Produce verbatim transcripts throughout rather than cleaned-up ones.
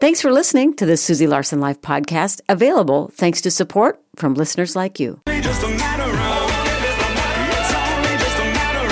Thanks for listening to the Susie Larson Life podcast, available thanks to support from listeners like you. Just a matter of, it's only just a matter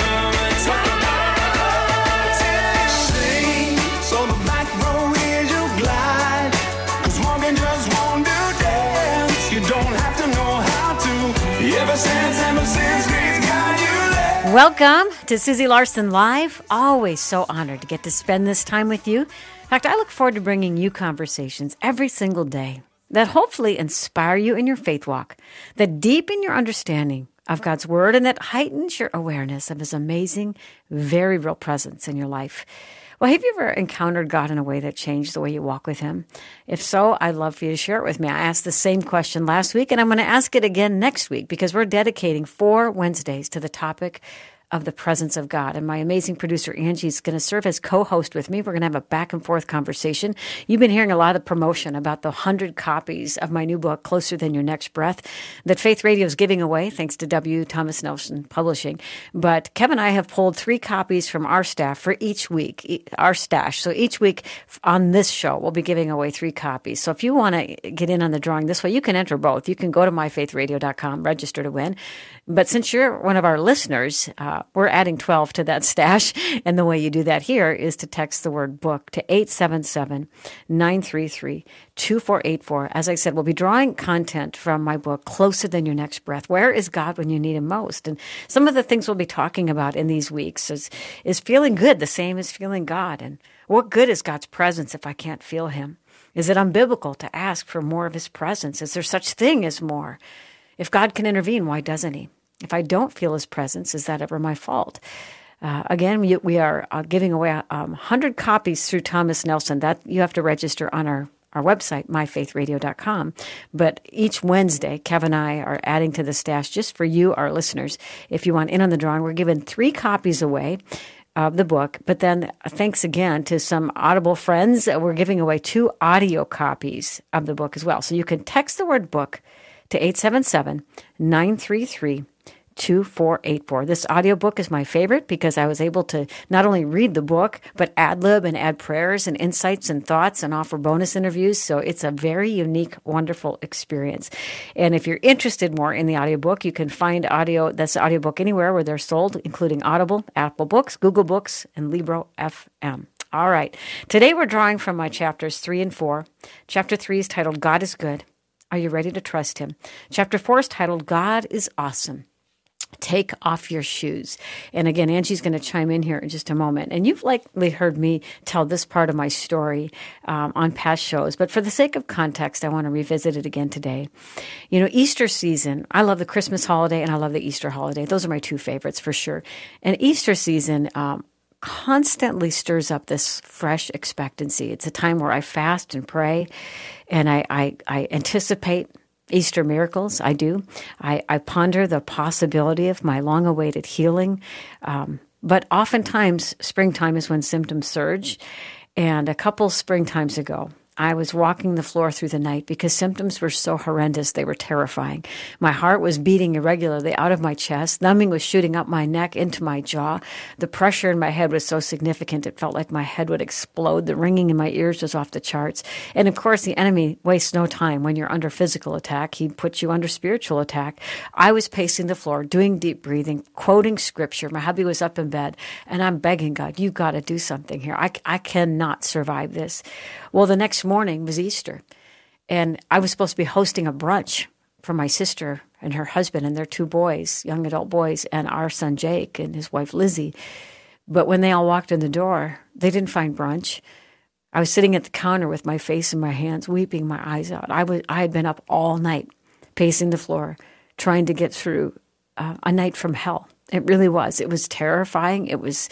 of, sing, so the back row is your glide, 'cause walking just won't do dance, you don't have to know how to, ever since, ever since, grace got you there. Welcome to Susie Larson Live. Always so honored to get to spend this time with you. In fact, I look forward to bringing you conversations every single day that hopefully inspire you in your faith walk, that deepen your understanding of God's Word, and that heightens your awareness of His amazing, very real presence in your life. Well, have you ever encountered God in a way that changed the way you walk with Him? If so, I'd love for you to share it with me. I asked the same question last week, and I'm going to ask it again next week because we're dedicating four Wednesdays to the topic of the presence of God. And my amazing producer, Angie, is going to serve as co-host with me. We're going to have a back and forth conversation. You've been hearing a lot of promotion about the one hundred copies of my new book, Closer Than Your Next Breath, that Faith Radio is giving away, thanks to W. Thomas Nelson Publishing. But Kevin and I have pulled three copies from our staff for each week, our stash. So each week on this show, we'll be giving away three copies. So if you want to get in on the drawing this way, you can enter both. You can go to my faith radio dot com, register to win. But since you're one of our listeners, uh, we're adding twelve to that stash. And the way you do that here is to text the word book to eight seven seven, nine three three, two four eight four. As I said, we'll be drawing content from my book, Closer Than Your Next Breath. Where is God when you need Him most? And some of the things we'll be talking about in these weeks is, is feeling good, the same as feeling God. And what good is God's presence if I can't feel Him? Is it unbiblical to ask for more of His presence? Is there such thing as more? If God can intervene, why doesn't He? If I don't feel His presence, is that ever my fault? Uh, again, we, we are uh, giving away um, one hundred copies through Thomas Nelson. That you have to register on our, our website, my faith radio dot com. But each Wednesday, Kevin and I are adding to the stash just for you, our listeners. If you want in on the drawing, we're giving three copies away of the book. But then uh, thanks again to some Audible friends, uh, we're giving away two audio copies of the book as well. So you can text the word book to eight seven seven, nine three three, two four eight four. This audiobook is my favorite because I was able to not only read the book, but ad-lib and add prayers and insights and thoughts and offer bonus interviews. So it's a very unique, wonderful experience. And if you're interested more in the audiobook, you can find audio that's audiobook anywhere where they're sold, including Audible, Apple Books, Google Books, and Libro F M. All right. Today we're drawing from my chapters three and four. Chapter three is titled, God is Good. Are you ready to trust Him? Chapter four is titled, God is Awesome. Take off your shoes. And again, Angie's going to chime in here in just a moment. And you've likely heard me tell this part of my story um, on past shows. But for the sake of context, I want to revisit it again today. You know, Easter season, I love the Christmas holiday and I love the Easter holiday. Those are my two favorites for sure. And Easter season um, constantly stirs up this fresh expectancy. It's a time where I fast and pray, and I, I, I anticipate Easter miracles. I do. I, I ponder the possibility of my long-awaited healing. Um, but oftentimes, springtime is when symptoms surge. And a couple springtimes ago, I was walking the floor through the night because symptoms were so horrendous, they were terrifying. My heart was beating irregularly out of my chest. Numbing was shooting up my neck into my jaw. The pressure in my head was so significant, it felt like my head would explode. The ringing in my ears was off the charts. And of course, the enemy wastes no time. When you're under physical attack, he puts you under spiritual attack. I was pacing the floor, doing deep breathing, quoting scripture. My hubby was up in bed, and I'm begging God, you got to do something here. I, I cannot survive this. Well, the next morning was Easter, and I was supposed to be hosting a brunch for my sister and her husband and their two boys, young adult boys, and our son Jake and his wife Lizzie. But when they all walked in the door, they didn't find brunch. I was sitting at the counter with my face in my hands, weeping my eyes out. I was I had been up all night, pacing the floor, trying to get through uh, a night from hell. It really was. It was terrifying. It was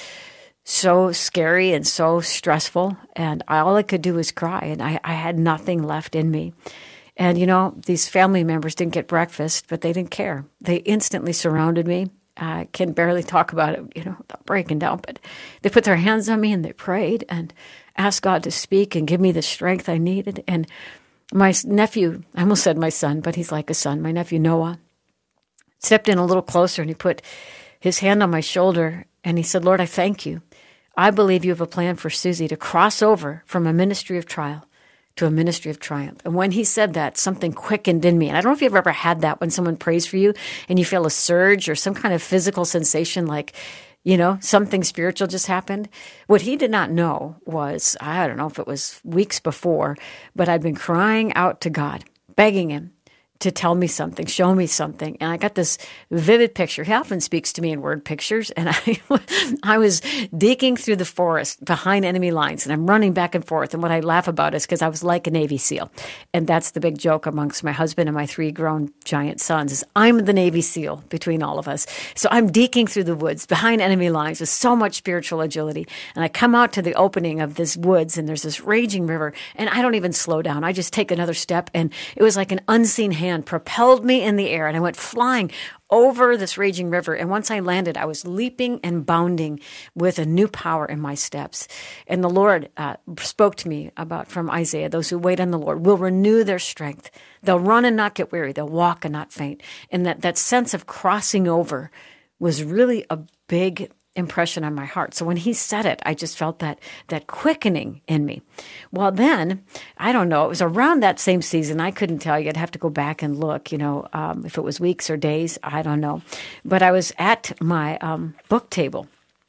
so scary and so stressful, and all I could do was cry, and I, I had nothing left in me. And, you know, these family members didn't get breakfast, but they didn't care. They instantly surrounded me. I can barely talk about it, you know, without breaking down, but they put their hands on me and they prayed and asked God to speak and give me the strength I needed. And my nephew, I almost said my son, but he's like a son, my nephew Noah, stepped in a little closer and he put his hand on my shoulder and he said, Lord, I thank you. I believe you have a plan for Susie to cross over from a ministry of trial to a ministry of triumph. And when he said that, something quickened in me. And I don't know if you've ever had that when someone prays for you and you feel a surge or some kind of physical sensation like, you know, something spiritual just happened. What he did not know was, I don't know if it was weeks before, but I'd been crying out to God, begging him to tell me something, show me something. And I got this vivid picture. He often speaks to me in word pictures. And I, I was digging through the forest behind enemy lines, and I'm running back and forth. And what I laugh about is because I was like a Navy SEAL. And that's the big joke amongst my husband and my three grown giant sons is I'm the Navy SEAL between all of us. So I'm digging through the woods behind enemy lines with so much spiritual agility. And I come out to the opening of this woods, and there's this raging river. And I don't even slow down. I just take another step. And it was like an unseen hand propelled me in the air, and I went flying over this raging river. And once I landed, I was leaping and bounding with a new power in my steps. And the Lord uh, spoke to me about from Isaiah, those who wait on the Lord will renew their strength. They'll run and not get weary. They'll walk and not faint. And that, that sense of crossing over was really a big impression on my heart. So when he said it, I just felt that that quickening in me. Well, then, I don't know, it was around that same season. I couldn't tell you. I'd have to go back and look, you know, um, if it was weeks or days, I don't know. But I was at my um, book table,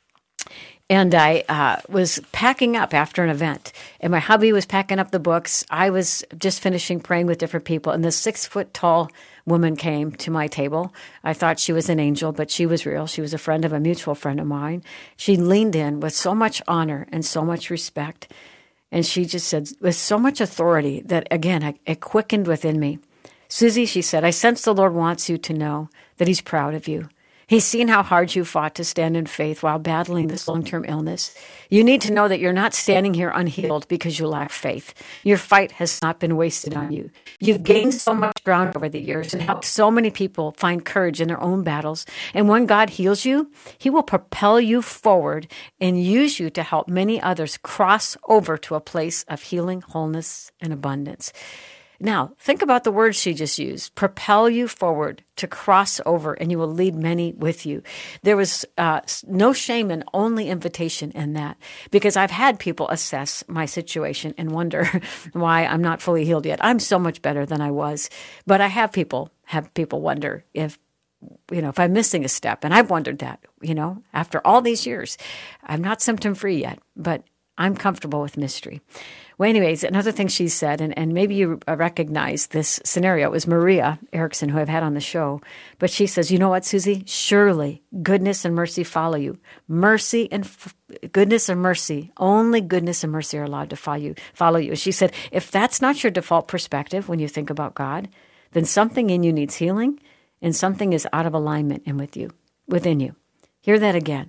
and I uh, was packing up after an event, and my hubby was packing up the books. I was just finishing praying with different people, and this six-foot-tall woman came to my table. I thought she was an angel, but she was real. She was a friend of a mutual friend of mine. She leaned in with so much honor and so much respect, and she just said, with so much authority that, again, it quickened within me. Susie, she said, I sense the Lord wants you to know that he's proud of you. He's seen how hard you fought to stand in faith while battling this long-term illness. You need to know that you're not standing here unhealed because you lack faith. Your fight has not been wasted on you. You've gained so much ground over the years and helped so many people find courage in their own battles. And when God heals you, he will propel you forward and use you to help many others cross over to a place of healing, wholeness, and abundance. Now, think about the words she just used. Propel you forward to cross over, and you will lead many with you. There was uh, no shame and only invitation in that, because I've had people assess my situation and wonder why I'm not fully healed yet. I'm so much better than I was. But I have people have people wonder if, you know, if I'm missing a step. And I've wondered that, you know, after all these years. I'm not symptom-free yet, but I'm comfortable with mystery. Well, anyways, another thing she said, and, and maybe you recognize this scenario, it was Maria Erickson, who I've had on the show. But she says, you know what, Susie? Surely goodness and mercy follow you. Mercy and f- goodness and mercy, only goodness and mercy are allowed to follow you. Follow you. She said, if that's not your default perspective when you think about God, then something in you needs healing, and something is out of alignment in with you, within you. Hear that again.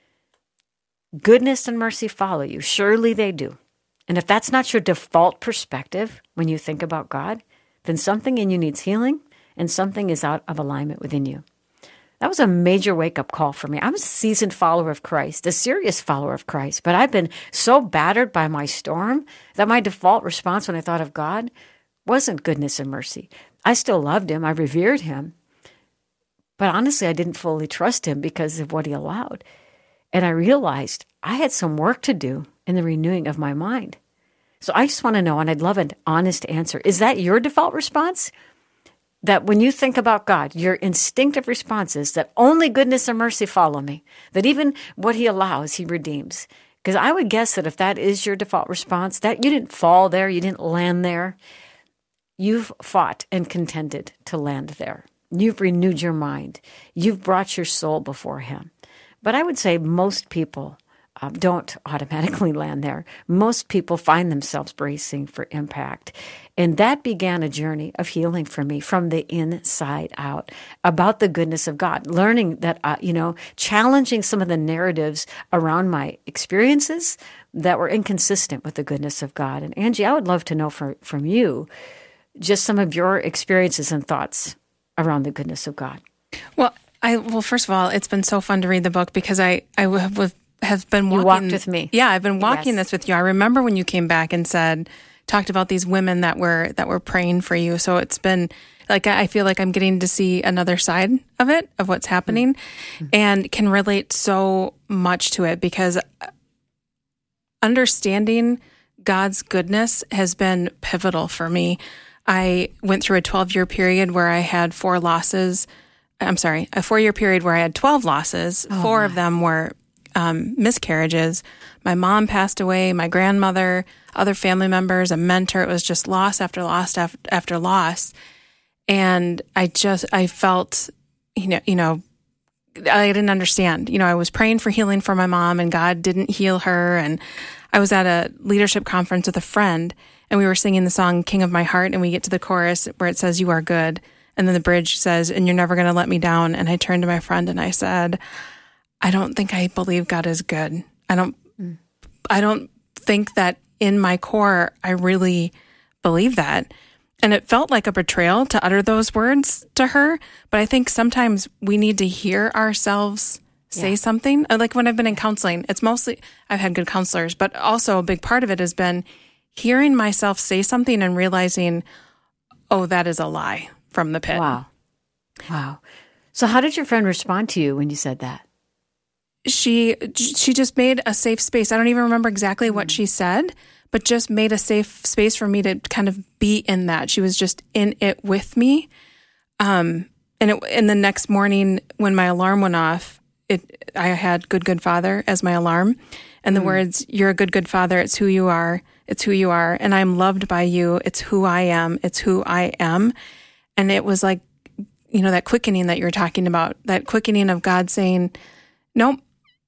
Goodness and mercy follow you. Surely they do. And if that's not your default perspective when you think about God, then something in you needs healing and something is out of alignment within you. That was a major wake-up call for me. I'm a seasoned follower of Christ, a serious follower of Christ, but I've been so battered by my storm that my default response when I thought of God wasn't goodness and mercy. I still loved him. I revered him. But honestly, I didn't fully trust him because of what he allowed. And I realized I had some work to do in the renewing of my mind. So I just want to know, and I'd love an honest answer. Is that your default response? That when you think about God, your instinctive response is that only goodness and mercy follow me, that even what he allows, he redeems. Because I would guess that if that is your default response, that you didn't fall there, you didn't land there. You've fought and contended to land there. You've renewed your mind. You've brought your soul before him. But I would say most people Uh, don't automatically land there. Most people find themselves bracing for impact. And that began a journey of healing for me from the inside out about the goodness of God, learning that, uh, you know, challenging some of the narratives around my experiences that were inconsistent with the goodness of God. And Angie, I would love to know from, from you just some of your experiences and thoughts around the goodness of God. Well, I, well, first of all, it's been so fun to read the book because I, I have have been walking. You walked with me. Yeah, I've been walking yes. this with you. I remember when you came back and said, talked about these women that were that were praying for you. So it's been like I feel like I'm getting to see another side of it, of what's happening, mm-hmm. and can relate so much to it because understanding God's goodness has been pivotal for me. I went through a twelve-year period where I had four losses. I'm sorry, a four-year period where I had twelve losses. Oh, four my. of them were um, miscarriages. My mom passed away, my grandmother, other family members, a mentor. It was just loss after loss after, after loss. And I just, I felt, you know, you know, I didn't understand. You know, I was praying for healing for my mom and God didn't heal her. And I was at a leadership conference with a friend and we were singing the song King of My Heart, and we get to the chorus where it says, "You are good." And then the bridge says, "And you're never going to let me down." And I turned to my friend and I said, I don't think I believe God is good. I don't, mm. I don't think that in my core, I really believe that. And it felt like a betrayal to utter those words to her. But I think sometimes we need to hear ourselves say yeah. something. Like when I've been in counseling, it's mostly, I've had good counselors, but also a big part of it has been hearing myself say something and realizing, oh, that is a lie from the pit. Wow. Wow. So how did your friend respond to you when you said that? She, she just made a safe space. I don't even remember exactly what she said, but just made a safe space for me to kind of be in that. She was just in it with me. Um, and it, and the next morning when my alarm went off, it, I had "Good, Good Father" as my alarm. And the mm. words, "You're a good, good father. It's who you are. It's who you are. And I'm loved by you. It's who I am. It's who I am." And it was like, you know, that quickening that you're talking about, that quickening of God saying, nope,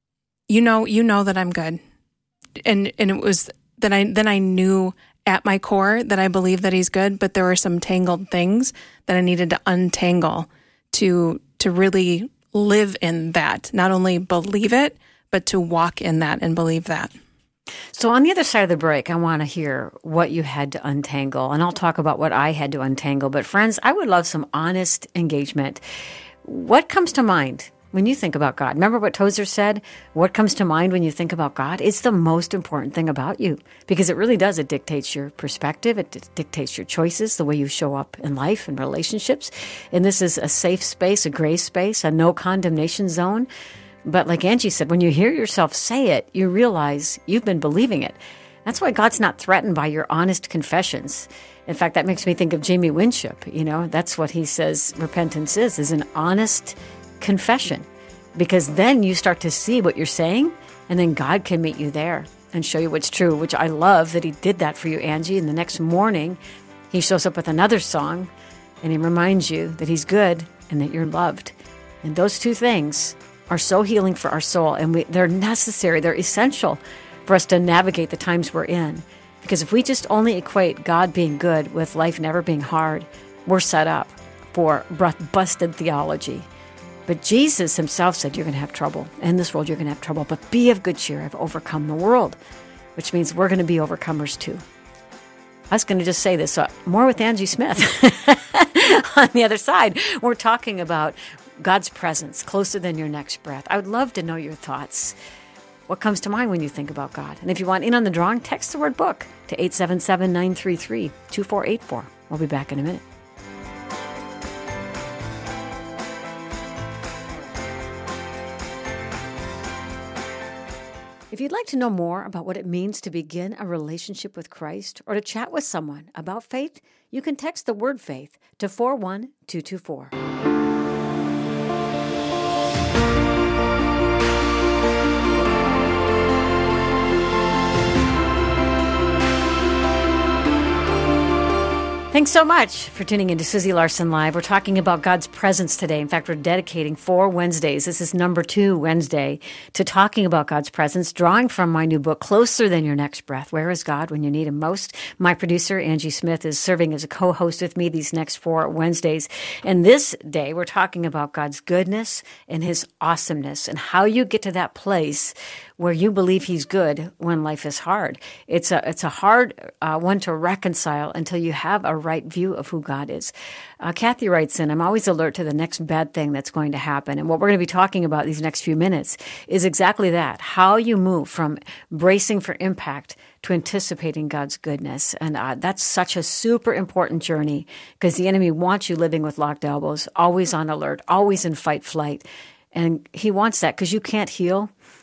you know, you know that I'm good. And, and it was that I, then I knew at my core that I believe that he's good, but there were some tangled things that I needed to untangle to, to really live in that, not only believe it, but to walk in that and believe that. So on the other side of the break, I want to hear what you had to untangle, and I'll talk about what I had to untangle. But friends, I would love some honest engagement. What comes to mind when you think about God? Remember what Tozer said? What comes to mind when you think about God? It's the most important thing about you, because it really does. It dictates your perspective. It d- dictates your choices, the way you show up in life and relationships. And this is a safe space, a gray space, a no condemnation zone. But like Angie said, when you hear yourself say it, you realize you've been believing it. That's why God's not threatened by your honest confessions. In fact, that makes me think of Jamie Winship. You know, that's what he says repentance is, is an honest confession. Because then you start to see what you're saying, and then God can meet you there and show you what's true, which I love that he did that for you, Angie. And the next morning, he shows up with another song, and he reminds you that he's good and that you're loved. And those two things are so healing for our soul, and we, they're necessary, they're essential for us to navigate the times we're in. Because if we just only equate God being good with life never being hard, we're set up for busted theology. But Jesus himself said you're going to have trouble. In this world, you're going to have trouble, but be of good cheer. I've overcome the world, which means we're going to be overcomers too. I was going to just say this, uh, more with Angie Smith. On the other side, we're talking about God's presence closer than your next breath. I would love to know your thoughts. What comes to mind when you think about God? And if you want in on the drawing, text the word book to eight seven seven, nine three three, two four eight four. We'll be back in a minute. If you'd like to know more about what it means to begin a relationship with Christ or to chat with someone about faith, you can text the word faith to four one two two four. Thanks so much for tuning in to Susie Larson Live. We're talking about God's presence today. In fact, we're dedicating four Wednesdays. This is number two Wednesday to talking about God's presence, drawing from my new book, Closer Than Your Next Breath. Where is God when you need him most? My producer, Angie Smith, is serving as a co-host with me these next four Wednesdays. And this day, we're talking about God's goodness and his awesomeness and how you get to that place where you believe he's good when life is hard. It's a it's a hard uh, one to reconcile until you have a right view of who God is. Uh, Kathy writes in, I'm always alert to the next bad thing that's going to happen. And what we're going to be talking about these next few minutes is exactly that, how you move from bracing for impact to anticipating God's goodness. And uh, that's such a super important journey because the enemy wants you living with locked elbows, always on alert, always in fight flight. And he wants that because you can't heal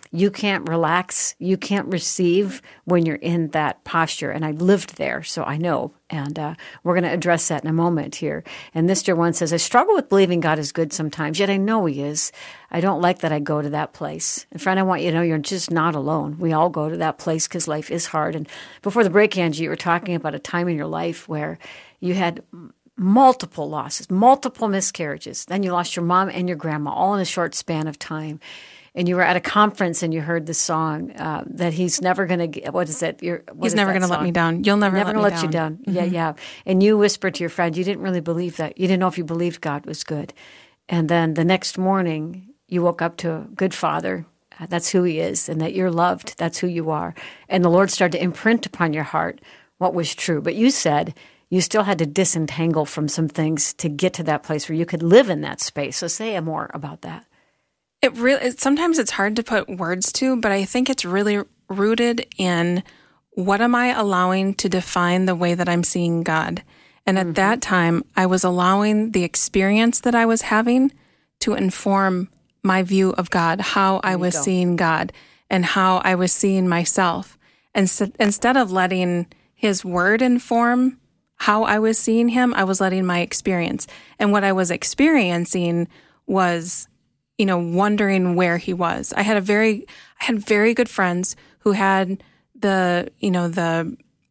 You can't relax. You can't receive when you're in that posture. And I lived there, so I know. And uh, we're going to address that in a moment here. And this dear one says, I struggle with believing God is good sometimes, yet I know he is. I don't like that I go to that place. And friend, I want you to know you're just not alone. We all go to that place because life is hard. And before the break, Angie, you were talking about a time in your life where you had multiple losses, multiple miscarriages. Then you lost your mom and your grandma all in a short span of time. And you were at a conference and you heard the song uh, that he's never going to, what is it? You're, what he's is never going to let me down. You'll never, never let, me let down. you down. Mm-hmm. Yeah, yeah. And you whispered to your friend, you didn't really believe that. You didn't know if you believed God was good. And then the next morning, you woke up to a good father. Uh, that's who he is. And that you're loved. That's who you are. And the Lord started to imprint upon your heart what was true. But you said you still had to disentangle from some things to get to that place where you could live in that space. So say more about that. It really it, sometimes it's hard to put words to, but I think it's really rooted in what am I allowing to define the way that I'm seeing God. And at mm-hmm. that time, I was allowing the experience that I was having to inform my view of God, how I was go. seeing God, and how I was seeing myself. And so, instead of letting his word inform how I was seeing him, I was letting my experience. And what I was experiencing was, you know, wondering where he was. I had a very, I had very good friends who had the, you know, the,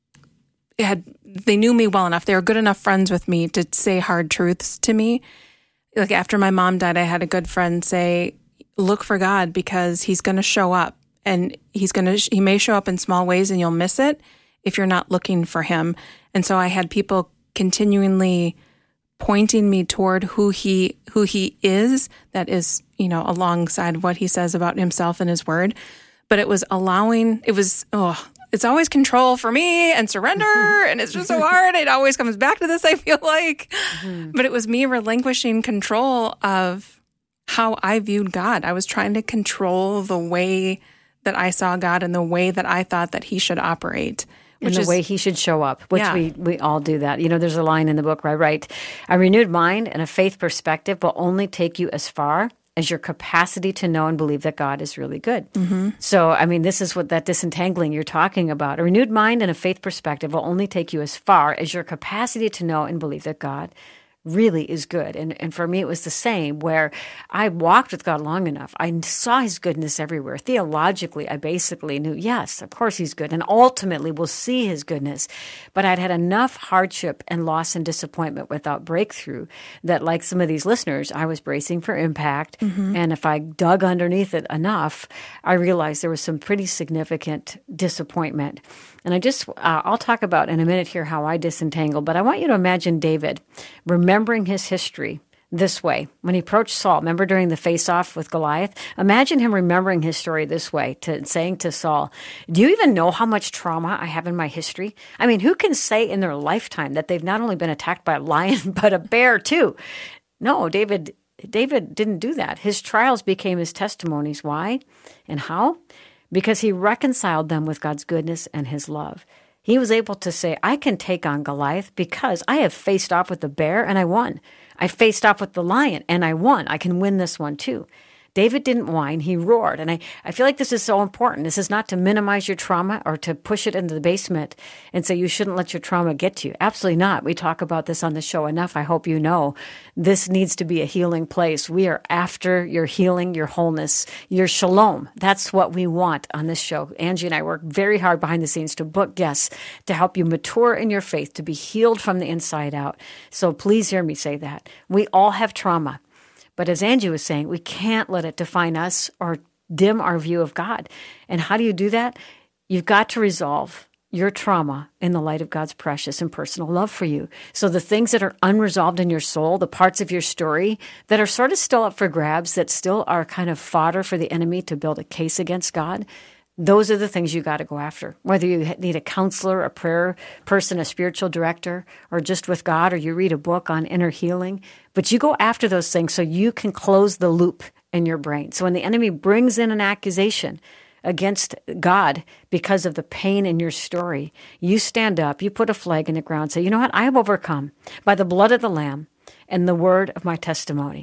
had, they knew me well enough. They were good enough friends with me to say hard truths to me. Like after my mom died, I had a good friend say, look for God because he's going to show up and he's going to, he may show up in small ways and you'll miss it if you're not looking for him. And so I had people continually pointing me toward who he who he is, that is, you know, alongside what he says about himself and his word. But it was allowing, it was, oh, it's always control for me and surrender, and it's just so hard. It always comes back to this, I feel like. Mm-hmm. But it was me relinquishing control of how I viewed God. I was trying to control the way that I saw God and the way that I thought that he should operate. In the is, way he should show up, which yeah. we, we all do that. You know, there's a line in the book where I write, a renewed mind and a faith perspective will only take you as far as your capacity to know and believe that God is really good. Mm-hmm. So, I mean, this is what that disentangling you're talking about. A renewed mind and a faith perspective will only take you as far as your capacity to know and believe that God really is good. And and for me, it was the same, where I walked with God long enough. I saw his goodness everywhere. Theologically, I basically knew, yes, of course he's good. And ultimately, we'll see his goodness. But I'd had enough hardship and loss and disappointment without breakthrough that, like some of these listeners, I was bracing for impact. Mm-hmm. And if I dug underneath it enough, I realized there was some pretty significant disappointment. And I just, uh, I'll talk about in a minute here how I disentangled, but I want you to imagine David remembering his history this way. When he approached Saul, remember during the face-off with Goliath? Imagine him remembering his story this way, to saying to Saul, do you even know how much trauma I have in my history? I mean, who can say in their lifetime that they've not only been attacked by a lion, but a bear too? No, David, David didn't do that. His trials became his testimonies. Why and how? Because he reconciled them with God's goodness and his love. He was able to say, I can take on Goliath because I have faced off with the bear and I won. I faced off with the lion and I won. I can win this one too. David didn't whine, he roared. And I, I feel like this is so important. This is not to minimize your trauma or to push it into the basement and say you shouldn't let your trauma get to you. Absolutely not. We talk about this on the show enough. I hope you know this needs to be a healing place. We are after your healing, your wholeness, your shalom. That's what we want on this show. Angie and I work very hard behind the scenes to book guests to help you mature in your faith, to be healed from the inside out. So please hear me say that. We all have trauma. But as Angie was saying, we can't let it define us or dim our view of God. And how do you do that? You've got to resolve your trauma in the light of God's precious and personal love for you. So the things that are unresolved in your soul, the parts of your story that are sort of still up for grabs, that still are kind of fodder for the enemy to build a case against God, those are the things you got to go after. Whether you need a counselor, a prayer person, a spiritual director, or just with God, or you read a book on inner healing. But you go after those things so you can close the loop in your brain. So when the enemy brings in an accusation against God because of the pain in your story, you stand up, you put a flag in the ground, say, you know what? I have overcome by the blood of the Lamb and the word of my testimony.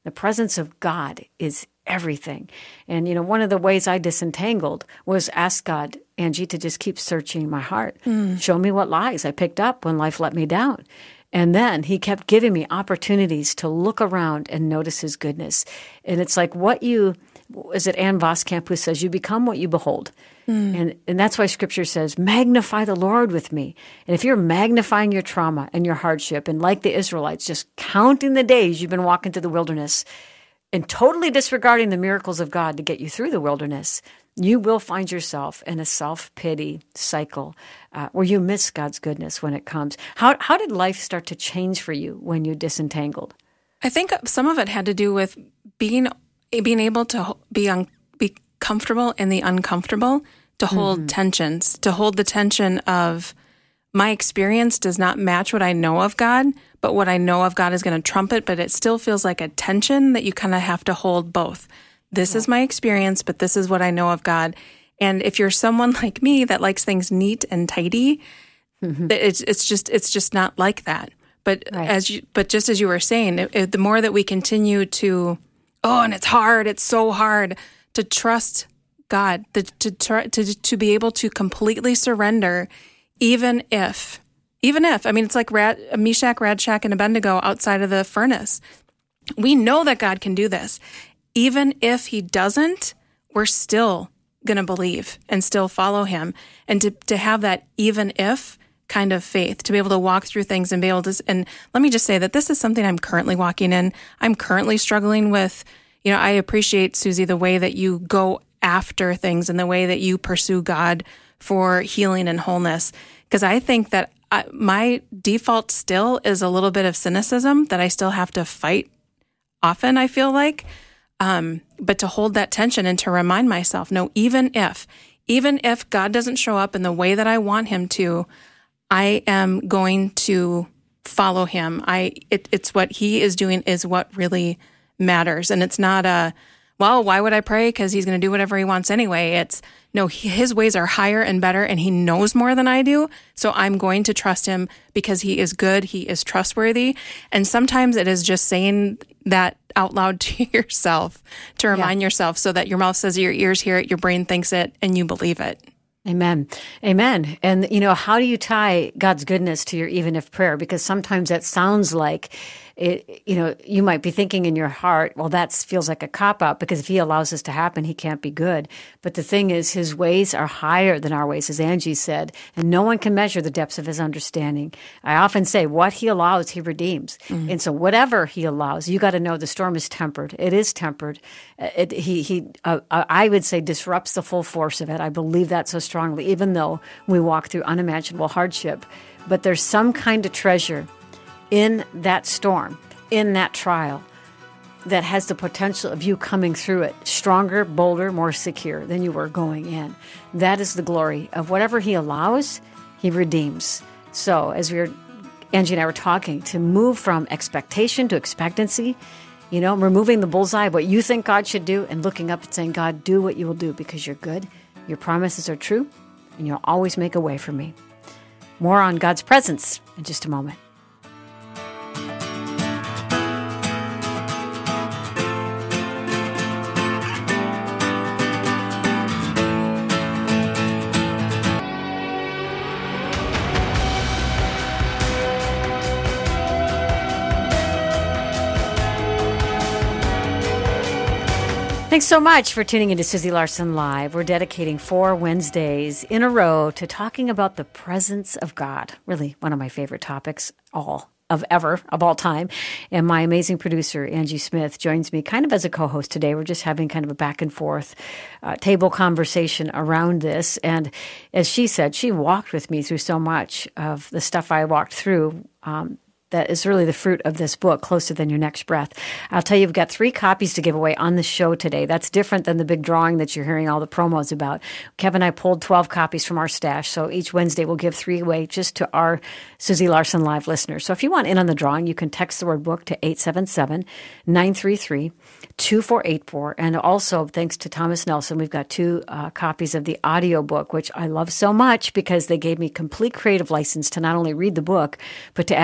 The presence of God is everything. And, you know, one of the ways I disentangled was ask God, Angie, to just keep searching my heart. Mm. Show me what lies I picked up when life let me down. And then he kept giving me opportunities to look around and notice his goodness. And it's like what you, is it Ann Voskamp who says, you become what you behold. Mm. And and that's why Scripture says, magnify the Lord with me. And if you're magnifying your trauma and your hardship, and like the Israelites, just counting the days you've been walking through the wilderness and totally disregarding the miracles of God to get you through the wilderness, you will find yourself in a self-pity cycle uh, where you miss God's goodness when it comes. How how did life start to change for you when you disentangled? I think some of it had to do with being being able to be un, be comfortable in the uncomfortable, to hold mm-hmm. tensions, to hold the tension of my experience does not match what I know of God, but what I know of God is going to trump it, but it still feels like a tension that you kind of have to hold both. This yeah. is my experience, but this is what I know of God. And if you're someone like me that likes things neat and tidy, mm-hmm. it's it's just it's just not like that. But right. as you, but just as you were saying, it, it, the more that we continue to, oh, and it's hard, it's so hard to trust God, the, to try to to be able to completely surrender, even if, even if, I mean, it's like Rad, Meshach, Radshach, and Abednego outside of the furnace. We know that God can do this. Even if he doesn't, we're still going to believe and still follow him. And to, to have that even if kind of faith, to be able to walk through things and be able to, and let me just say that this is something I'm currently walking in. I'm currently struggling with, you know, I appreciate, Susie, the way that you go after things and the way that you pursue God for healing and wholeness. Because I think that I, my default still is a little bit of cynicism that I still have to fight often, I feel like. Um, but to hold that tension and to remind myself, no, even if, even if God doesn't show up in the way that I want him to, I am going to follow him. I, it, it's what he is doing is what really matters. And it's not a, well, why would I pray? Because he's going to do whatever he wants anyway. It's, no, his ways are higher and better, and he knows more than I do. So I'm going to trust him because he is good. He is trustworthy. And sometimes it is just saying that out loud to yourself to remind yeah. yourself so that your mouth says it, your ears hear it, your brain thinks it, and you believe it. Amen. Amen. And, you know, how do you tie God's goodness to your even if prayer? Because sometimes that sounds like, it, you know, you might be thinking in your heart, well, that feels like a cop-out because if he allows this to happen, he can't be good. But the thing is, his ways are higher than our ways, as Angie said, and no one can measure the depths of his understanding. I often say, what he allows, he redeems. Mm-hmm. And so whatever he allows, you got to know the storm is tempered. It is tempered. It, he, he, uh, I would say, disrupts the full force of it. I believe that so strongly, even though we walk through unimaginable hardship. But there's some kind of treasure in that storm, in that trial, that has the potential of you coming through it stronger, bolder, more secure than you were going in. That is the glory of whatever he allows, he redeems. So as we were, Angie and I were talking, to move from expectation to expectancy, you know, removing the bullseye of what you think God should do and looking up and saying, God, do what you will do because you're good, your promises are true, and you'll always make a way for me. More on God's presence in just a moment. Thanks so much for tuning into Susie Larson Live. We're dedicating four Wednesdays in a row to talking about the presence of God. Really, one of my favorite topics, all of ever, of all time. And my amazing producer, Angie Smith, joins me kind of as a co-host today. We're just having kind of a back and forth uh, table conversation around this. And as she said, she walked with me through so much of the stuff I walked through. Um, That is really the fruit of this book, Closer Than Your Next Breath. I'll tell you, we've got three copies to give away on the show today. That's different than the big drawing that you're hearing all the promos about. Kevin and I pulled twelve copies from our stash, so each Wednesday we'll give three away just to our Susie Larson Live listeners. So if you want in on the drawing, you can text the word book to eight seven seven, nine three three, two four eight four. And also, thanks to Thomas Nelson, we've got two uh, copies of the audio book, which I love so much because they gave me complete creative license to not only read the book, but to add in prayer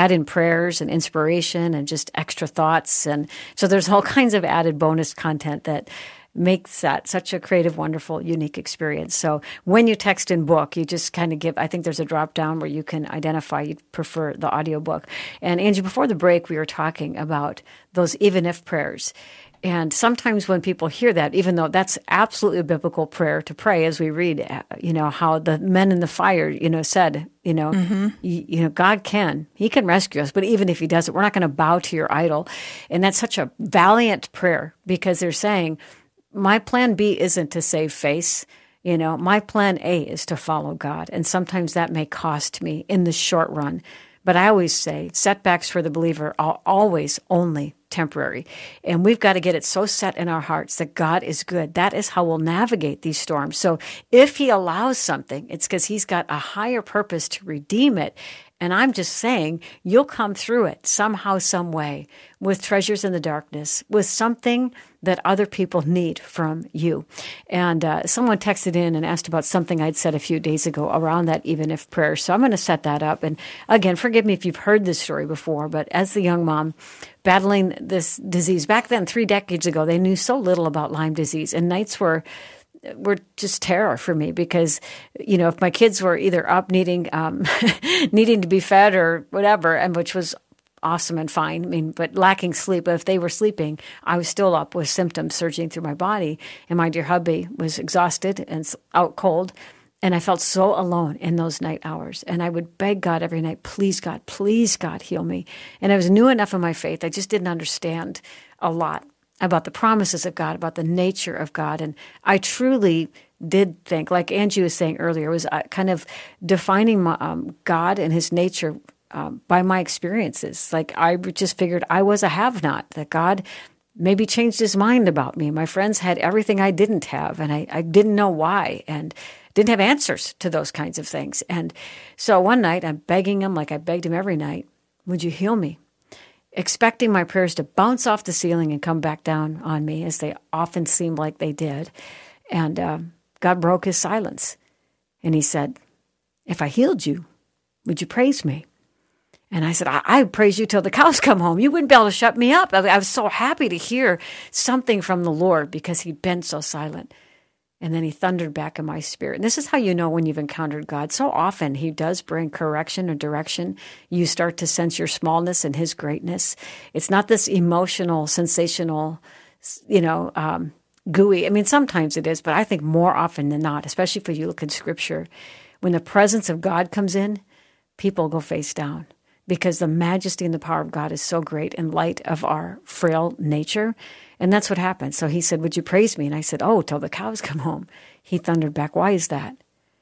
prayers and inspiration and just extra thoughts. And so there's all kinds of added bonus content that makes that such a creative, wonderful, unique experience. So when you text in book, you just kind of give, I think there's a drop down where you can identify you prefer the audiobook. And Angie, before the break, we were talking about those even if prayers. And sometimes when people hear that, even though that's absolutely a biblical prayer to pray, as we read, you know, how the men in the fire, you know, said, you know, mm-hmm. you, you know, God can, he can rescue us, but even if he doesn't, we're not going to bow to your idol. And that's such a valiant prayer because they're saying, my plan B isn't to save face. You know, my plan A is to follow God. And sometimes that may cost me in the short run. But I always say setbacks for the believer are always only temporary. And we've got to get it so set in our hearts that God is good. That is how we'll navigate these storms. So if he allows something, it's because he's got a higher purpose to redeem it. And I'm just saying, you'll come through it somehow, some way, with treasures in the darkness, with something that other people need from you. And uh, someone texted in and asked about something I'd said a few days ago around that even if prayer. So I'm going to set that up. And again, forgive me if you've heard this story before, but as the young mom battling this disease, back then, three decades ago, they knew so little about Lyme disease. And nights were were just terror for me because, you know, if my kids were either up needing um, needing to be fed or whatever, and which was awesome and fine, I mean, but lacking sleep. But if they were sleeping, I was still up with symptoms surging through my body. And my dear hubby was exhausted and out cold. And I felt so alone in those night hours. And I would beg God every night, please, God, please, God, heal me. And I was new enough in my faith. I just didn't understand a lot about the promises of God, about the nature of God. And I truly did think, like Angie was saying earlier, was kind of defining my, um, God and his nature um, by my experiences. Like I just figured I was a have-not, that God maybe changed his mind about me. My friends had everything I didn't have, and I, I didn't know why, and didn't have answers to those kinds of things. And so one night, I'm begging him, like I begged him every night, would you heal me? Expecting my prayers to bounce off the ceiling and come back down on me, as they often seemed like they did. And uh, God broke his silence. And he said, if I healed you, would you praise me? And I said, I, I praise you till the cows come home. You wouldn't be able to shut me up. I, I was so happy to hear something from the Lord because he'd been so silent. And then he thundered back in my spirit. And this is how you know when you've encountered God. So often he does bring correction or direction. You start to sense your smallness and his greatness. It's not this emotional, sensational, you know, um, gooey. I mean, sometimes it is, but I think more often than not, especially if you look in Scripture, when the presence of God comes in, people go face down because the majesty and the power of God is so great in light of our frail nature. And that's what happened. So he said, would you praise me? And I said, oh, till the cows come home. He thundered back, why is that?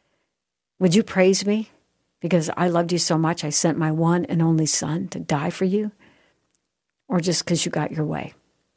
Would you praise me? Because I loved you so much, I sent my one and only son to die for you? Or just because you got your way?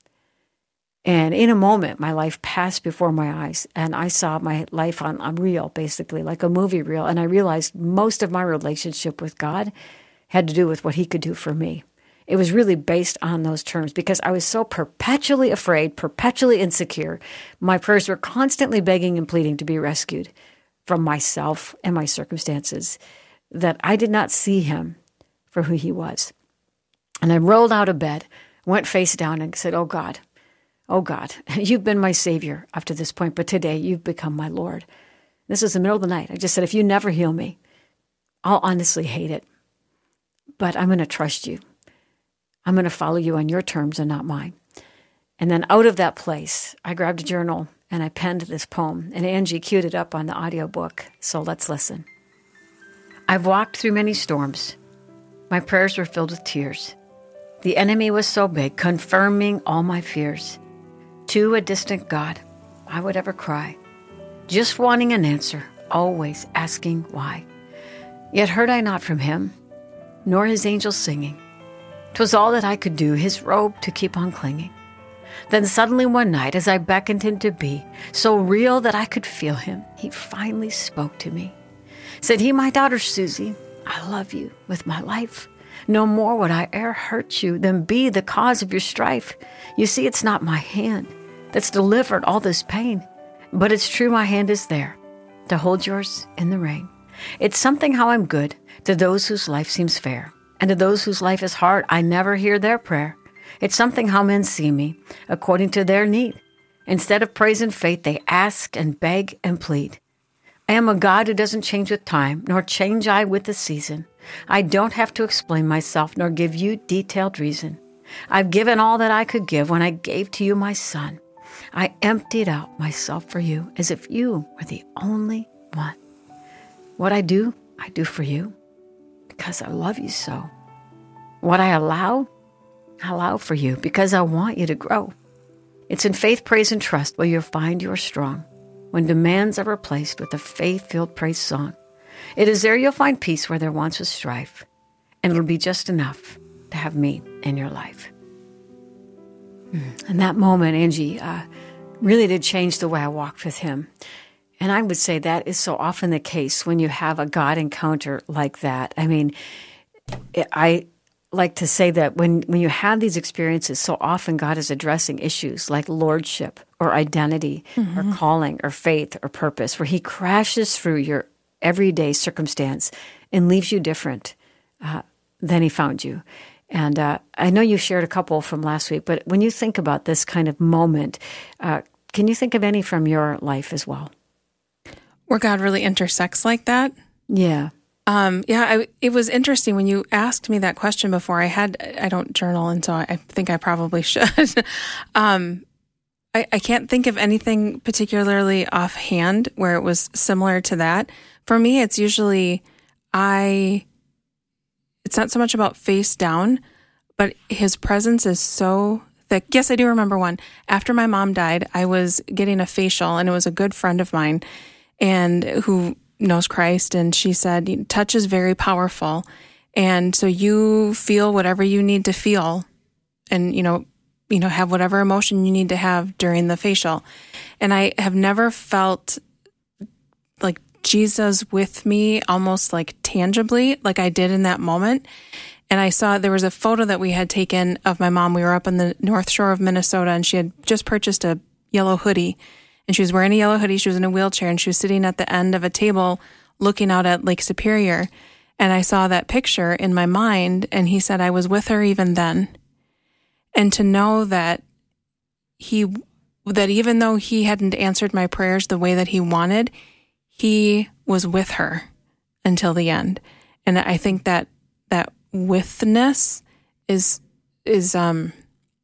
And in a moment, my life passed before my eyes, and I saw my life on a reel, basically, like a movie reel. And I realized most of my relationship with God had to do with what he could do for me. It was really based on those terms because I was so perpetually afraid, perpetually insecure. My prayers were constantly begging and pleading to be rescued from myself and my circumstances, that I did not see him for who he was. And I rolled out of bed, went face down and said, oh God, oh God, you've been my Savior up to this point, but today you've become my Lord. This was the middle of the night. I just said, if you never heal me, I'll honestly hate it, but I'm going to trust you. I'm going to follow you on your terms and not mine. And then out of that place, I grabbed a journal and I penned this poem. And Angie queued it up on the audiobook. So let's listen. I've walked through many storms. My prayers were filled with tears. The enemy was so big, confirming all my fears. To a distant God, I would ever cry, just wanting an answer, always asking why. Yet heard I not from him, nor his angels singing. 'Twas all that I could do, his robe to keep on clinging. Then suddenly one night, as I beckoned him to be so real that I could feel him, he finally spoke to me. Said he, my daughter Susie, I love you with my life. No more would I e'er hurt you than be the cause of your strife. You see, it's not my hand that's delivered all this pain, but it's true my hand is there to hold yours in the rain. It's something how I'm good to those whose life seems fair, And to those whose life is hard, I never hear their prayer. It's something how men see me, according to their need. Instead of praise and faith, they ask and beg and plead. I am a God who doesn't change with time, nor change I with the season. I don't have to explain myself, nor give you detailed reason. I've given all that I could give when I gave to you my son. I emptied out myself for you as if you were the only one. What I do, I do for you because I love you so. What I allow, I allow for you because I want you to grow. It's in faith, praise, and trust where you'll find you are strong, when demands are replaced with a faith-filled praise song. It is there you'll find peace where there once was strife, and it'll be just enough to have me in your life. And that moment, Angie, uh, really did change the way I walked with him. And I would say that is so often the case when you have a God encounter like that. I mean, I like to say that when, when you have these experiences, so often God is addressing issues like lordship or identity mm-hmm. or calling or faith or purpose, where he crashes through your everyday circumstance and leaves you different uh, than he found you. And uh, I know you shared a couple from last week, but when you think about this kind of moment, uh, can you think of any from your life as well? Where God really intersects like that? Yeah. Um, yeah, I, it was interesting when you asked me that question before. I had, I don't journal, and so I, I think I probably should. um, I, I can't think of anything particularly offhand where it was similar to that. For me, it's usually, I, it's not so much about face down, but his presence is so thick. Yes, I do remember one. After my mom died, I was getting a facial, and it was a good friend of mine and who knows Christ, and she said, touch is very powerful. And so you feel whatever you need to feel, and, you know, you know, have whatever emotion you need to have during the facial. And I have never felt like Jesus with me almost like tangibly, like I did in that moment. And I saw there was a photo that we had taken of my mom. We were up on the North Shore of Minnesota, and she had just purchased a yellow hoodie. And she was wearing a yellow hoodie. She was in a wheelchair, and she was sitting at the end of a table looking out at Lake Superior. And I saw that picture in my mind, and he said, I was with her even then. And to know that he, that even though he hadn't answered my prayers the way that he wanted, he was with her until the end. And I think that that withness is, is, um,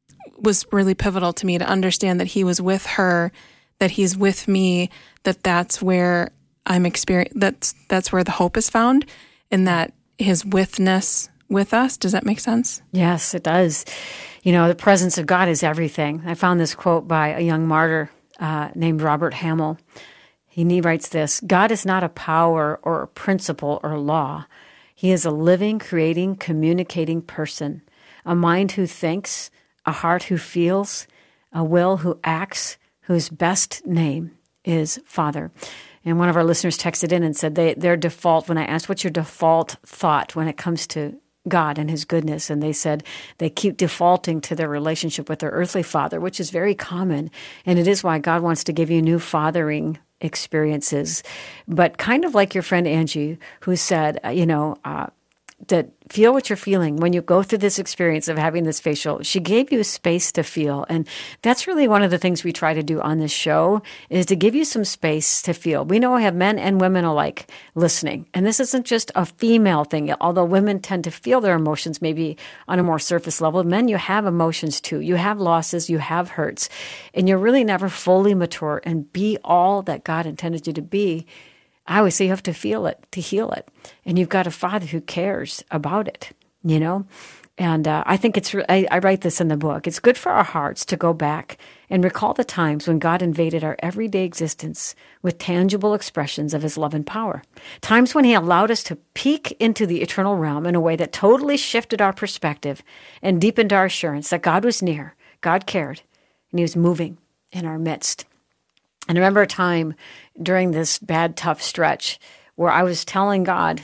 was really pivotal to me to understand that he was with her, that he's with me, that that's where I'm experience, that's, that's where the hope is found, and that his withness with us. Does that make sense? Yes, it does. You know, the presence of God is everything. I found this quote by a young martyr uh, named Robert Hamill. He, he writes this: God is not a power or a principle or law. He is a living, creating, communicating person, a mind who thinks, a heart who feels, a will who acts, whose best name is Father. And one of our listeners texted in and said they, their default, when I asked, what's your default thought when it comes to God and his goodness? And they said they keep defaulting to their relationship with their earthly father, which is very common. And it is why God wants to give you new fathering experiences. But kind of like your friend Angie, who said, you know, uh, that feel what you're feeling when you go through this experience of having this facial. She gave you space to feel. And that's really one of the things we try to do on this show, is to give you some space to feel. We know I have men and women alike listening. And this isn't just a female thing, although women tend to feel their emotions maybe on a more surface level. Men, you have emotions too. You have losses, you have hurts, and you're really never fully mature and be all that God intended you to be. I always say you have to feel it to heal it. And you've got a Father who cares about it, you know? And uh, I think it's, I, I write this in the book, it's good for our hearts to go back and recall the times when God invaded our everyday existence with tangible expressions of his love and power. Times when he allowed us to peek into the eternal realm in a way that totally shifted our perspective and deepened our assurance that God was near, God cared, and he was moving in our midst. And I remember a time during this bad, tough stretch where I was telling God,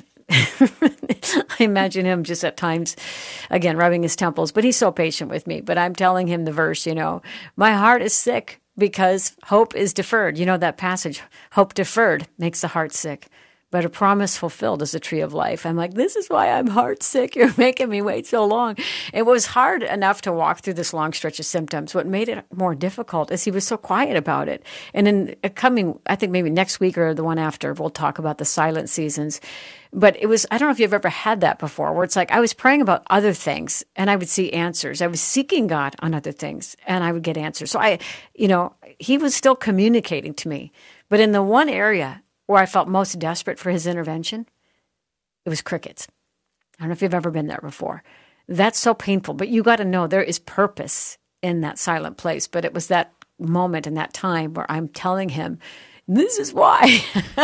I imagine him just at times, again, rubbing his temples, but he's so patient with me. But I'm telling him the verse, you know, my heart is sick because hope is deferred. You know that passage, hope deferred makes the heart sick, but a promise fulfilled is a tree of life. I'm like, this is why I'm heart sick. You're making me wait so long. It was hard enough to walk through this long stretch of symptoms. What made it more difficult is he was so quiet about it. And in a coming, I think maybe next week or the one after, we'll talk about the silent seasons. But it was, I don't know if you've ever had that before, where it's like I was praying about other things and I would see answers. I was seeking God on other things and I would get answers. So I, you know, he was still communicating to me. But in the one area where I felt most desperate for his intervention, it was crickets. I don't know if you've ever been there before. That's so painful, but you got to know there is purpose in that silent place. But it was that moment and that time where I'm telling him, this is why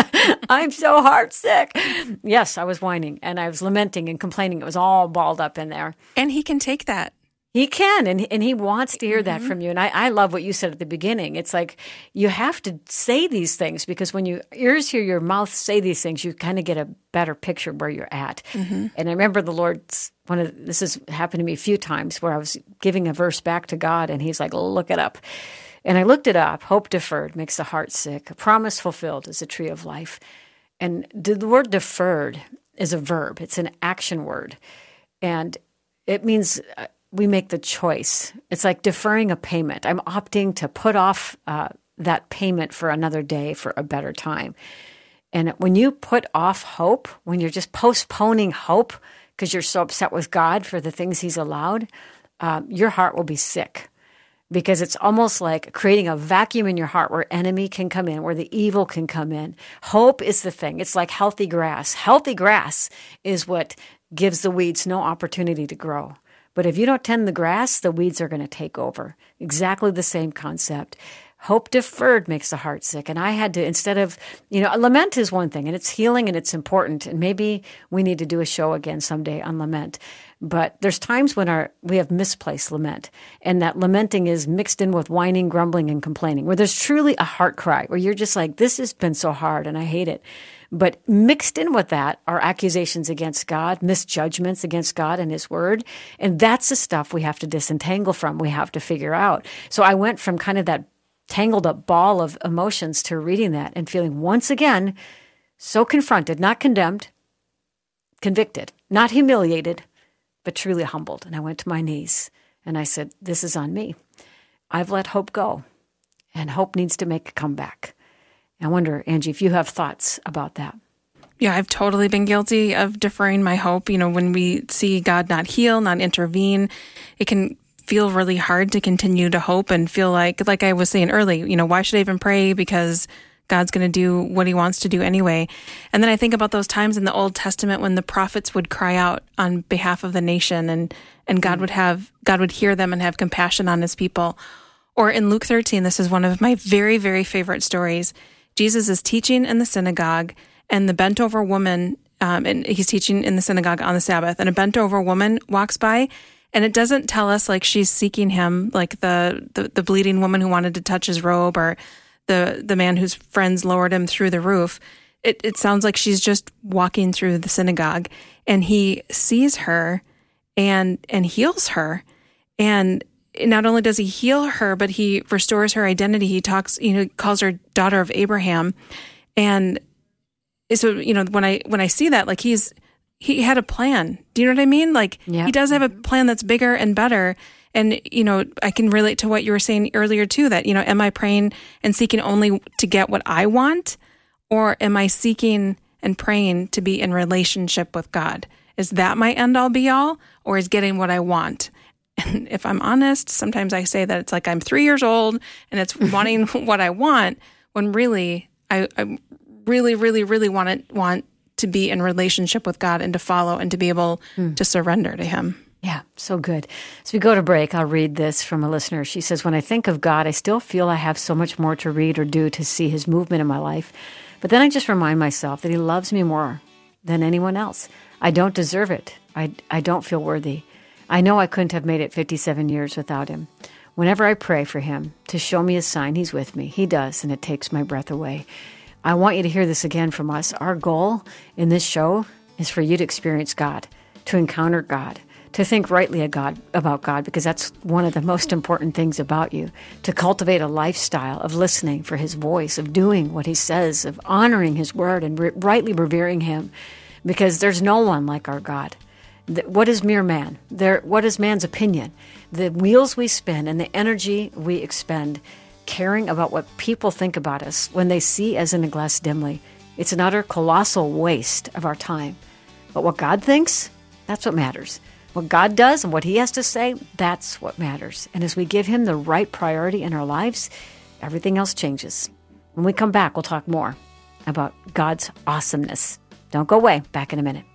I'm so heart sick. Yes, I was whining and I was lamenting and complaining. It was all balled up in there. And he can take that. He can, and and he wants to hear that mm-hmm. from you. And I, I love what you said at the beginning. It's like you have to say these things because when your ears hear your mouth say these things, you kind of get a better picture where you're at. Mm-hmm. And I remember the Lord's, one of this has happened to me a few times where I was giving a verse back to God, and he's like, look it up. And I looked it up. Hope deferred makes the heart sick. A promise fulfilled is a tree of life. And the word deferred is a verb. It's an action word. And it means uh, we make the choice. It's like deferring a payment. I'm opting to put off uh, that payment for another day for a better time. And when you put off hope, when you're just postponing hope because you're so upset with God for the things he's allowed, uh, your heart will be sick. Because it's almost like creating a vacuum in your heart where enemy can come in, where the evil can come in. Hope is the thing. It's like healthy grass. Healthy grass is what gives the weeds no opportunity to grow. But if you don't tend the grass, the weeds are going to take over. Exactly the same concept. Hope deferred makes the heart sick. And I had to, instead of, you know, lament is one thing, and it's healing and it's important. And maybe we need to do a show again someday on lament. But there's times when our we have misplaced lament. And that lamenting is mixed in with whining, grumbling, and complaining, where there's truly a heart cry, where you're just like, this has been so hard and I hate it. But mixed in with that are accusations against God, misjudgments against God and his word. And that's the stuff we have to disentangle from, we have to figure out. So I went from kind of that tangled up ball of emotions to reading that and feeling once again so confronted, not condemned, convicted, not humiliated, but truly humbled. And I went to my knees and I said, this is on me. I've let hope go, and hope needs to make a comeback. I wonder, Angie, if you have thoughts about that. Yeah, I've totally been guilty of deferring my hope. You know, when we see God not heal, not intervene, it can feel really hard to continue to hope and feel like, like I was saying earlier, you know, why should I even pray? Because God's going to do what he wants to do anyway. And then I think about those times in the Old Testament when the prophets would cry out on behalf of the nation, and, and God would have, God would hear them and have compassion on his people. Or in Luke thirteen, this is one of my very, very favorite stories. Jesus is teaching in the synagogue, and the bent over woman, um, and he's teaching in the synagogue on the Sabbath, and a bent over woman walks by, and it doesn't tell us like she's seeking him, like the, the, the bleeding woman who wanted to touch his robe, or the, the man whose friends lowered him through the roof. It, it sounds like she's just walking through the synagogue, and he sees her and, and heals her. And not only does he heal her, but he restores her identity. He talks, you know, calls her daughter of Abraham. And so, you know, when I, when I see that, like he's, he had a plan. Do you know what I mean? Like yeah. He does have a plan that's bigger and better. And, you know, I can relate to what you were saying earlier too, that, you know, am I praying and seeking only to get what I want? Or am I seeking and praying to be in relationship with God? Is that my end all be all, or is getting what I want? And if I'm honest, sometimes I say that it's like I'm three years old and it's wanting what I want, when really I, I really, really, really want to, want to be in relationship with God and to follow and to be able mm. to surrender to him. Yeah, so good. As we go to break, I'll read this from a listener. She says, when I think of God, I still feel I have so much more to read or do to see his movement in my life. But then I just remind myself that he loves me more than anyone else. I don't deserve it. I, I don't feel worthy. I know I couldn't have made it fifty-seven years without him. Whenever I pray for him to show me a sign he's with me, he does, and it takes my breath away. I want you to hear this again from us. Our goal in this show is for you to experience God, to encounter God, to think rightly of God, about God, because that's one of the most important things about you, to cultivate a lifestyle of listening for his voice, of doing what he says, of honoring his word and re- rightly revering him, because there's no one like our God. The, what is mere man? There, what is man's opinion? The wheels we spin and the energy we expend caring about what people think about us when they see as in a glass dimly, it's an utter colossal waste of our time. But what God thinks, that's what matters. What God does and what he has to say, that's what matters. And as we give him the right priority in our lives, everything else changes. When we come back, we'll talk more about God's awesomeness. Don't go away. Back in a minute.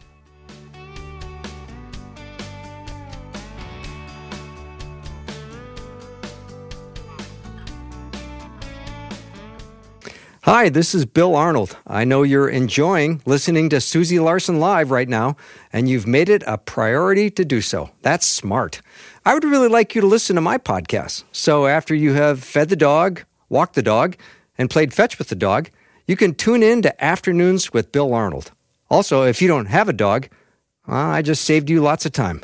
Hi, this is Bill Arnold. I know you're enjoying listening to Susie Larson Live right now, and you've made it a priority to do so. That's smart. I would really like you to listen to my podcast. So after you have fed the dog, walked the dog, and played fetch with the dog, you can tune in to Afternoons with Bill Arnold. Also, if you don't have a dog, well, I just saved you lots of time.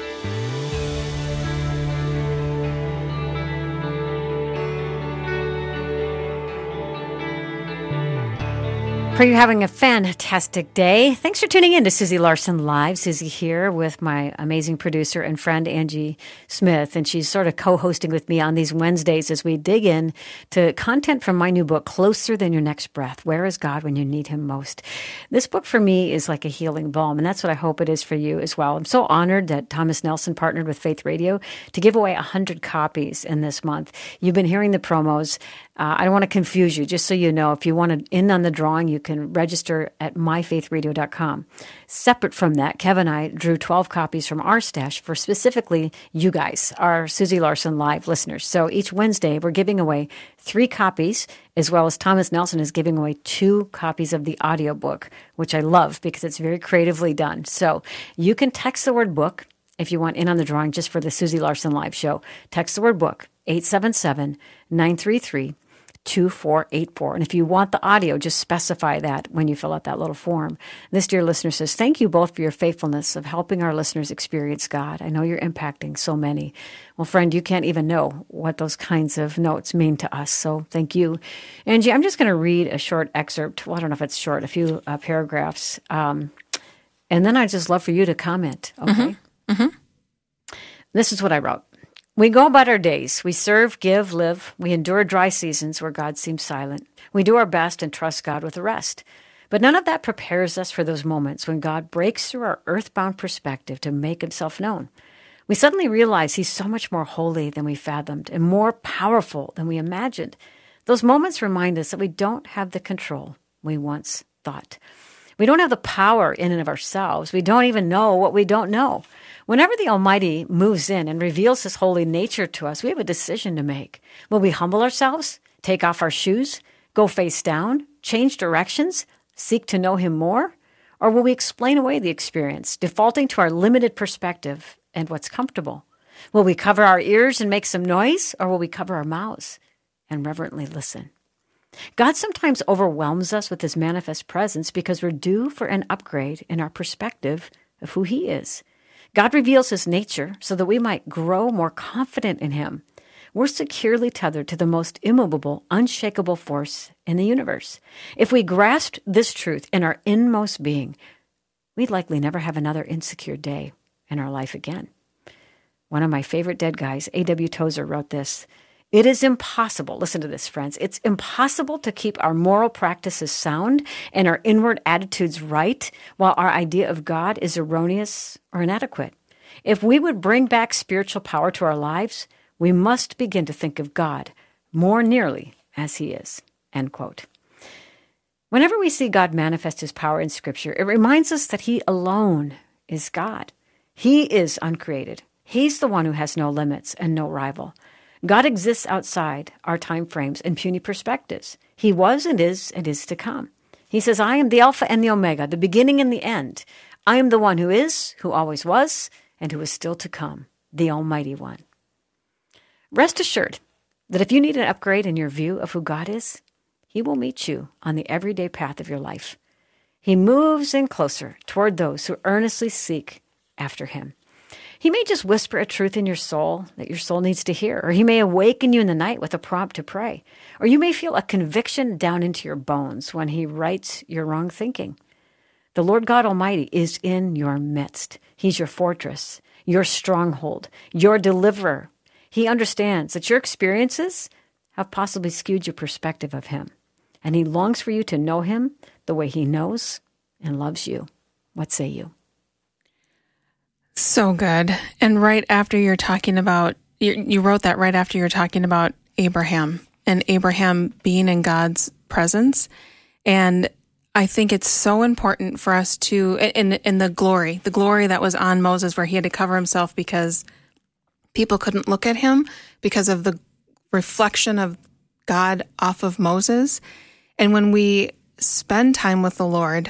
Pray you're having a fantastic day. Thanks for tuning in to Susie Larson Live. Susie here with my amazing producer and friend, Angie Smith, and she's sort of co-hosting with me on these Wednesdays as we dig in to content from my new book, Closer Than Your Next Breath. Where is God when you need him most? This book for me is like a healing balm, and that's what I hope it is for you as well. I'm so honored that Thomas Nelson partnered with Faith Radio to give away one hundred copies in this month. You've been hearing the promos. Uh, I don't want to confuse you, just so you know. If you want to in on the drawing, you can register at my faith radio dot com. Separate from that, Kev and I drew twelve copies from our stash for specifically you guys, our Susie Larson Live listeners. So each Wednesday, we're giving away three copies, as well as Thomas Nelson is giving away two copies of the audiobook, which I love because it's very creatively done. So you can text the word book if you want in on the drawing just for the Susie Larson Live show. Text the word book, eight seven seven, nine three three, two four eight four. And if you want the audio, just specify that when you fill out that little form. This dear listener says, thank you both for your faithfulness of helping our listeners experience God. I know you're impacting so many. Well, friend, you can't even know what those kinds of notes mean to us. So thank you. Angie, I'm just going to read a short excerpt. Well, I don't know if it's short, a few uh, paragraphs. Um, and then I'd just love for you to comment. Okay. Mm-hmm. Mm-hmm. This is what I wrote. We go about our days. We serve, give, live. We endure dry seasons where God seems silent. We do our best and trust God with the rest. But none of that prepares us for those moments when God breaks through our earthbound perspective to make himself known. We suddenly realize he's so much more holy than we fathomed and more powerful than we imagined. Those moments remind us that we don't have the control we once thought. We don't have the power in and of ourselves. We don't even know what we don't know. Whenever the Almighty moves in and reveals his holy nature to us, we have a decision to make. Will we humble ourselves, take off our shoes, go face down, change directions, seek to know him more? Or will we explain away the experience, defaulting to our limited perspective and what's comfortable? Will we cover our ears and make some noise, or will we cover our mouths and reverently listen? God sometimes overwhelms us with his manifest presence because we're due for an upgrade in our perspective of who he is. God reveals his nature so that we might grow more confident in him. We're securely tethered to the most immovable, unshakable force in the universe. If we grasped this truth in our inmost being, we'd likely never have another insecure day in our life again. One of my favorite dead guys, A W Tozer, wrote this: it is impossible, listen to this, friends, it's impossible to keep our moral practices sound and our inward attitudes right while our idea of God is erroneous or inadequate. If we would bring back spiritual power to our lives, we must begin to think of God more nearly as he is, end quote. Whenever we see God manifest his power in Scripture, it reminds us that he alone is God. He is uncreated. He's the one who has no limits and no rival. God exists outside our time frames and puny perspectives. He was and is and is to come. He says, I am the Alpha and the Omega, the beginning and the end. I am the one who is, who always was, and who is still to come, the Almighty One. Rest assured that if you need an upgrade in your view of who God is, he will meet you on the everyday path of your life. He moves in closer toward those who earnestly seek after him. He may just whisper a truth in your soul that your soul needs to hear, or he may awaken you in the night with a prompt to pray, or you may feel a conviction down into your bones when he rights your wrong thinking. The Lord God Almighty is in your midst. He's your fortress, your stronghold, your deliverer. He understands that your experiences have possibly skewed your perspective of him, and he longs for you to know him the way he knows and loves you. What say you? So good. And right after you're talking about, you, you wrote that right after you're talking about Abraham and Abraham being in God's presence. And I think it's so important for us to, in, in the glory, the glory that was on Moses where he had to cover himself because people couldn't look at him because of the reflection of God off of Moses. And when we spend time with the Lord,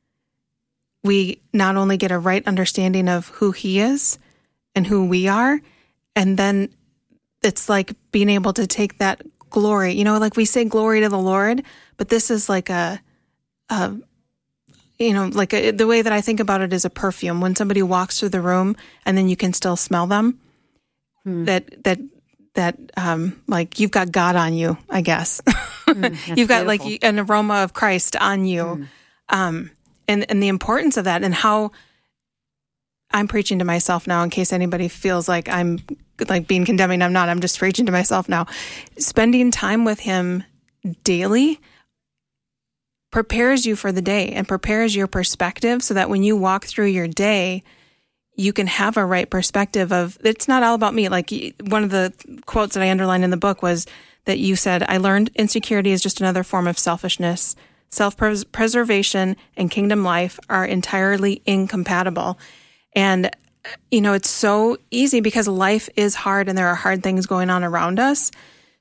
we not only get a right understanding of who he is and who we are, and then it's like being able to take that glory. You know, like we say glory to the Lord, but this is like a, a you know, like a, the way that I think about it is a perfume. When somebody walks through the room and then you can still smell them, hmm. that, that, that, um, like you've got God on you, I guess. Mm, you've got beautiful. Like an aroma of Christ on you. Mm. Um, And, and the importance of that and how I'm preaching to myself now in case anybody feels like I'm like being condemning. I'm not. I'm just preaching to myself now. Spending time with him daily prepares you for the day and prepares your perspective so that when you walk through your day, you can have a right perspective of it's not all about me. Like one of the quotes that I underlined in the book was that you said, I learned insecurity is just another form of selfishness. Self-preservation and kingdom life are entirely incompatible. And, you know, it's so easy because life is hard and there are hard things going on around us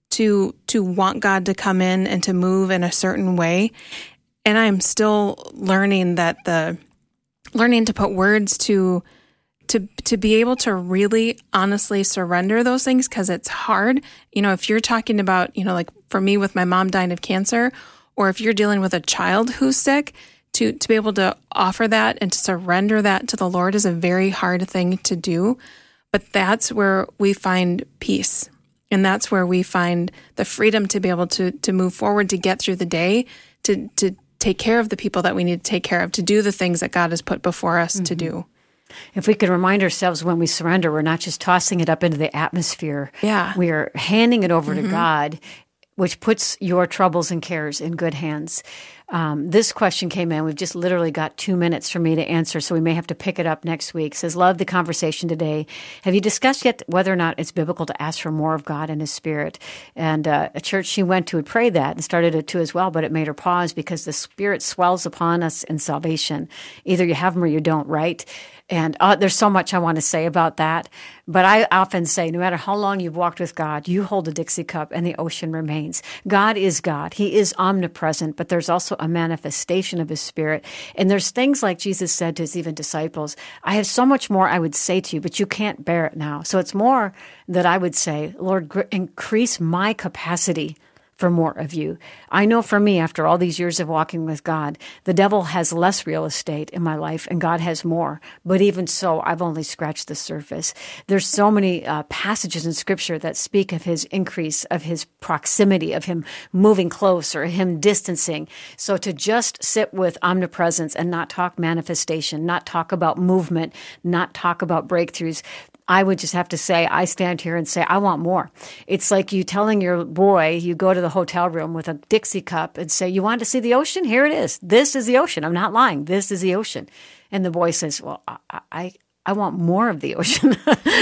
to to want God to come in and to move in a certain way. And I'm still learning that the learning to put words to to to be able to really honestly surrender those things because it's hard. You know, if you're talking about, you know, like for me with my mom dying of cancer, or if you're dealing with a child who's sick, to, to be able to offer that and to surrender that to the Lord is a very hard thing to do. But that's where we find peace. And that's where we find the freedom to be able to to move forward, to get through the day, to, to take care of the people that we need to take care of, to do the things that God has put before us mm-hmm. to do. If we could remind ourselves when we surrender, we're not just tossing it up into the atmosphere. Yeah. We are handing it over mm-hmm. to God, which puts your troubles and cares in good hands. Um, this question came in. We've just literally got two minutes for me to answer, so we may have to pick it up next week. It says, love the conversation today. Have you discussed yet whether or not it's biblical to ask for more of God and his Spirit? And uh, a church she went to had prayed that and started it too as well, but it made her pause because the Spirit swells upon us in salvation. Either you have him or you don't, right? And uh, there's so much I want to say about that. But I often say, no matter how long you've walked with God, you hold a Dixie cup and the ocean remains. God is God. He is omnipresent, but there's also a manifestation of his Spirit. And there's things like Jesus said to his even disciples, I have so much more I would say to you, but you can't bear it now. So it's more that I would say, Lord, gr- increase my capacity for more of you. I know for me, after all these years of walking with God, the devil has less real estate in my life and God has more. But even so, I've only scratched the surface. There's so many uh, passages in Scripture that speak of his increase, of his proximity, of him moving closer, him distancing. So to just sit with omnipresence and not talk manifestation, not talk about movement, not talk about breakthroughs, I would just have to say, I stand here and say, I want more. It's like you telling your boy, you go to the hotel room with a Dixie cup and say, you want to see the ocean? Here it is. This is the ocean. I'm not lying. This is the ocean. And the boy says, well, I, I, I want more of the ocean.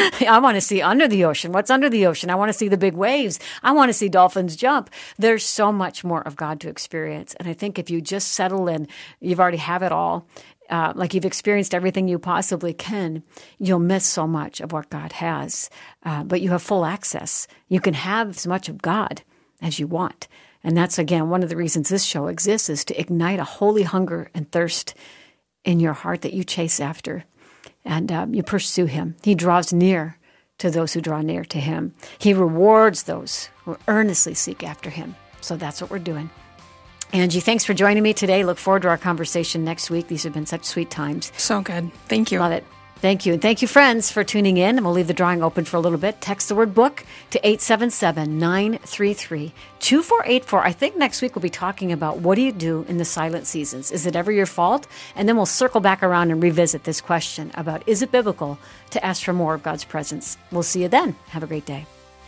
I want to see under the ocean. What's under the ocean? I want to see the big waves. I want to see dolphins jump. There's so much more of God to experience. And I think if you just settle in, you've already have it all. Uh, like you've experienced everything you possibly can, you'll miss so much of what God has. Uh, but you have full access. You can have as much of God as you want. And that's, again, one of the reasons this show exists, is to ignite a holy hunger and thirst in your heart that you chase after. And um, you pursue him. He draws near to those who draw near to him. He rewards those who earnestly seek after him. So that's what we're doing. Angie, thanks for joining me today. Look forward to our conversation next week. These have been such sweet times. So good. Thank you. Love it. Thank you. And thank you, friends, for tuning in. And we'll leave the drawing open for a little bit. Text the word book to eight seven seven, nine three three, two four eight four. I think next week we'll be talking about what do you do in the silent seasons? Is it ever your fault? And then we'll circle back around and revisit this question about, is it biblical to ask for more of God's presence? We'll see you then. Have a great day.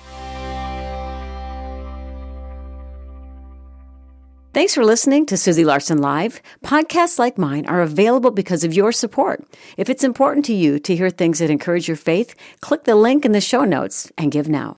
Thanks for listening to Susie Larson Live. Podcasts like mine are available because of your support. If it's important to you to hear things that encourage your faith, click the link in the show notes and give now.